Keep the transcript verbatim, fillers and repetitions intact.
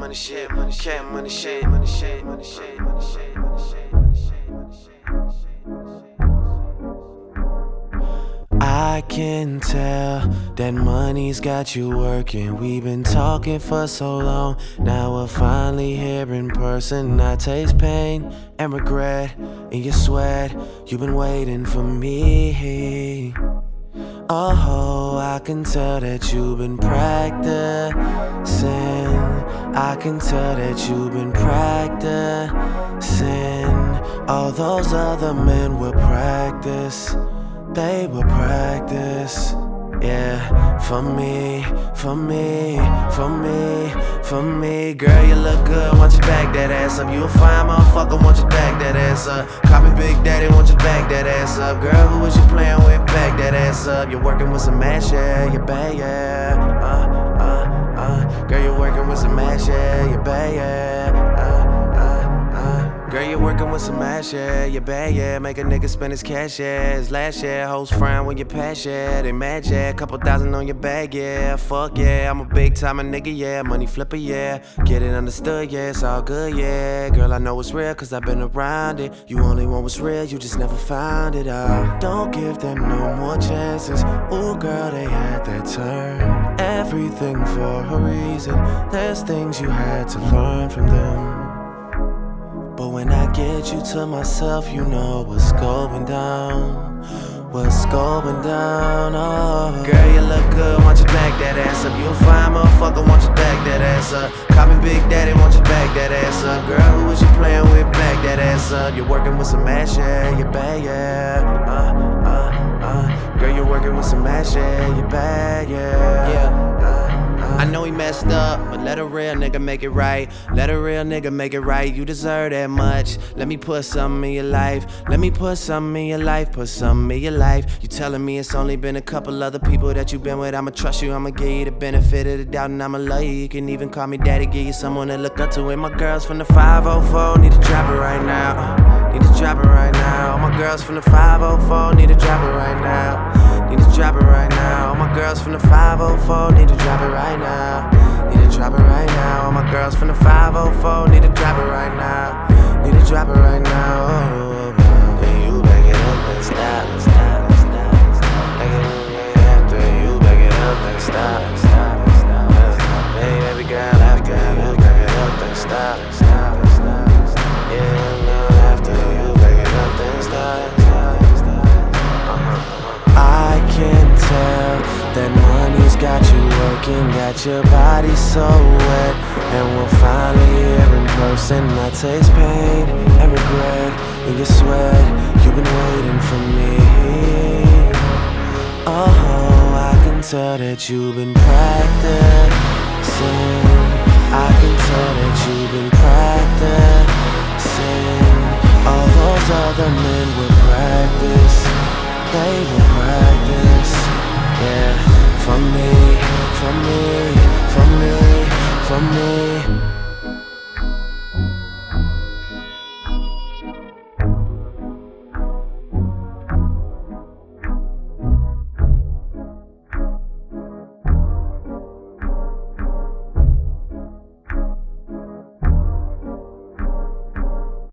money shit, money shit, money shit, money shit, money shit, money shit, money shit, money shit, money shit. I can tell that money's got you working. We've been talking for so long. Now we're finally here in person. I taste pain and regret in your sweat. You've been waiting for me. Oh, I can tell that you've been practicing. I can tell that you've been practicing. All those other men will practice. They will practice, yeah, for me, for me, for me, for me. Girl, you look good, want you back that ass up. You a fine motherfucker, want you back that ass up. Call me Big Daddy, want you back that ass up. Girl, who was you playing with? Back that ass up. You're working with some mash, yeah, you bad, yeah. Uh, uh, uh. Girl, you're working with some mash, yeah, you bad, yeah. Girl, you're working with some ass, yeah, you bad, yeah. Make a nigga spend his cash, yeah. His last, yeah. Hoes frown when you pass, yeah. They mad, yeah. Couple thousand on your bag, yeah. Fuck, yeah. I'm a big time nigga, yeah. Money flipper, yeah. Get it understood, yeah. It's all good, yeah. Girl, I know it's real, cause I've been around it. You only want what's real, you just never found it out. Don't give them no more chances. Ooh, girl, they had their turn. Everything for a reason. There's things you had to learn from them. But when I get you to myself, you know what's going down. What's going down, oh. Girl, you look good, want you back that ass up. You a fine motherfucker, want you back that ass up. Call me Big Daddy, want you back that ass up. Girl, who was you playing with? Back that ass up. You're working with some ass, yeah, you bad, yeah. Uh, uh, uh. Girl, you're working with some ass, yeah, you bad, yeah. Yeah. I know he messed up, but let a real nigga make it right. Let a real nigga make it right. You deserve that much. Let me put something in your life. Let me put something in your life. Put something in your life. You telling me it's only been a couple other people that you been with. I'ma trust you, I'ma give you the benefit of the doubt, and I'ma love you. You can even call me daddy, give you someone to look up to. And my girls from the five oh four need to drop it right now. Need to drop it right now. All my girls from the five oh four need to drop it right now. Need to drop it right now. All my girls from the five oh four need to drop it right now. Need to drop it right now. All my girls from the five oh four need to drop it right now. Need to drop it right now. Oh, oh. Then you back it up and stop, stop, stop, stop. Back it up after you back it up and stop, stop, stop. Hey, baby girl, after you back it up and stop, stop, stop, stop. Yeah, now after you back it up and stop, stop, stop. Uh-huh. I can tell that money's got you working, got your body so wet. And we're finally here in person. I taste pain and regret in your sweat. You've been waiting for me. Oh, I can tell that you've been practicing. I can tell that you've been practicing. All those other men will practice. They will practice, yeah. For me, for me, for me, for me.